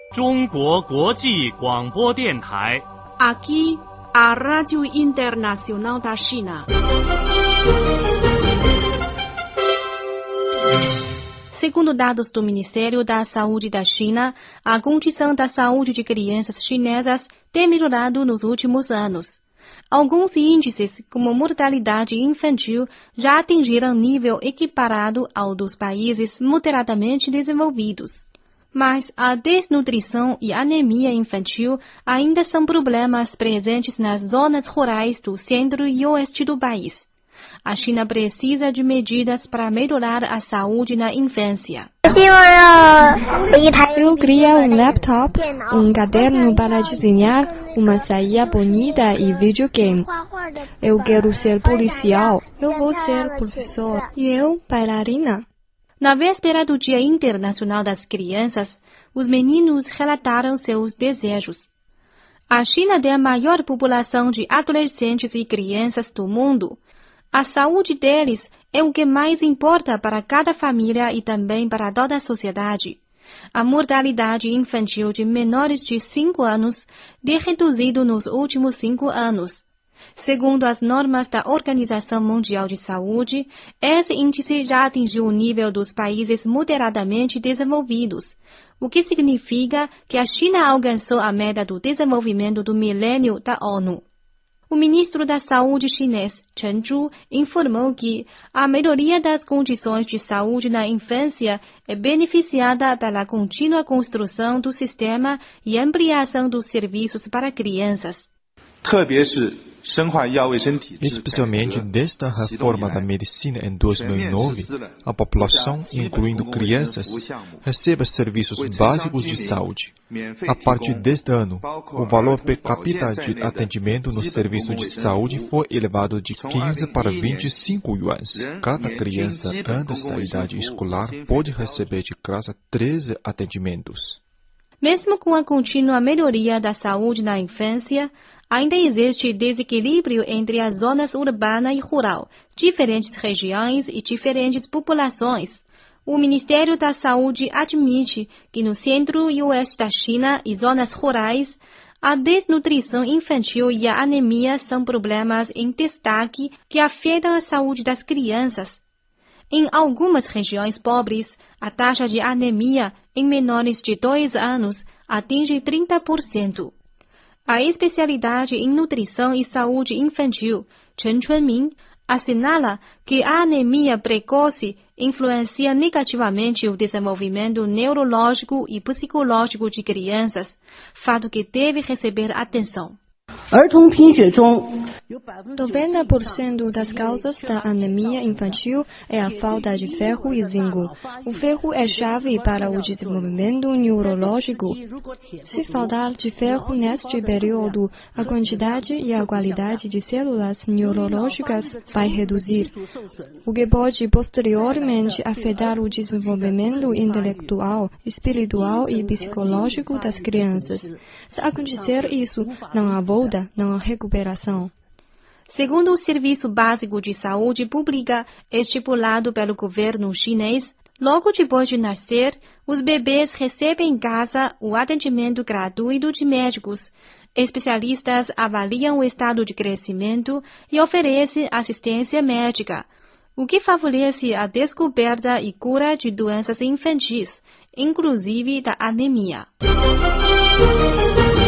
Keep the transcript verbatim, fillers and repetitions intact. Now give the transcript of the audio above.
中国国际广播电台 Aqui, a Rádio Internacional da China. Segundo dados do Ministério da Saúde da China, a condição da saúde de crianças chinesas tem melhorado nos últimos anos. Alguns índices, como mortalidade infantil, já atingiram nível equiparado ao dos países moderadamente desenvolvidos. Mas a desnutrição e anemia infantil ainda são problemas presentes nas zonas rurais do centro e oeste do país. A China precisa de medidas para melhorar a saúde na infância. Eu queria um laptop, um caderno para desenhar, uma saia bonita e videogame. Eu quero ser policial. Eu vou ser professor. E eu, bailarina. Na véspera do Dia Internacional das Crianças, os meninos relataram seus desejos. A China tem a maior população de adolescentes e crianças do mundo. A saúde deles é o que mais importa para cada família e também para toda a sociedade. A mortalidade infantil de menores de cinco anos tem reduzido nos últimos cinco anos. Segundo as normas da Organização Mundial de Saúde, esse índice já atingiu o nível dos países moderadamente desenvolvidos, o que significa que a China alcançou a meta do desenvolvimento do milênio da ONU. O ministro da Saúde chinês, Chen Zhu, informou que a melhoria das condições de saúde na infância é beneficiada pela contínua construção do sistema e ampliação dos serviços para crianças. Especialmente desde a reforma da medicina em dois mil e nove, a população, incluindo crianças, recebe serviços básicos de saúde. A partir deste ano, o valor per capita de atendimento no serviço de saúde foi elevado de quinze para vinte e cinco yuans. Cada criança antes da idade escolar pode receber de graça treze atendimentos. Mesmo com a contínua melhoria da saúde na infância, ainda existe desequilíbrio entre as zonas urbana e rural, diferentes regiões e diferentes populações. O Ministério da Saúde admite que no centro e oeste da China e zonas rurais, a desnutrição infantil e a anemia são problemas em destaque que afetam a saúde das crianças. Em algumas regiões pobres, a taxa de anemia em menores de dois anos atinge trinta por cento. A especialidade em nutrição e saúde infantil, Chen Chunmin, assinala que a anemia precoce influencia negativamente o desenvolvimento neurológico e psicológico de crianças, fato que deve receber atenção. noventa por cento das causas da anemia infantil é a falta de ferro e zinco. O ferro é chave para o desenvolvimento neurológico. Se faltar de ferro neste período, a quantidade e a qualidade de células neurológicas vai reduzir, o que pode posteriormente afetar o desenvolvimento intelectual, espiritual e psicológico das crianças. Se acontecer isso, não há volta, não há recuperação. Segundo o Serviço Básico de Saúde Pública estipulado pelo governo chinês, logo depois de nascer, os bebês recebem em casa o atendimento gratuito de médicos. Especialistas avaliam o estado de crescimento e oferecem assistência médica, o que favorece a descoberta e cura de doenças infantis, inclusive da anemia.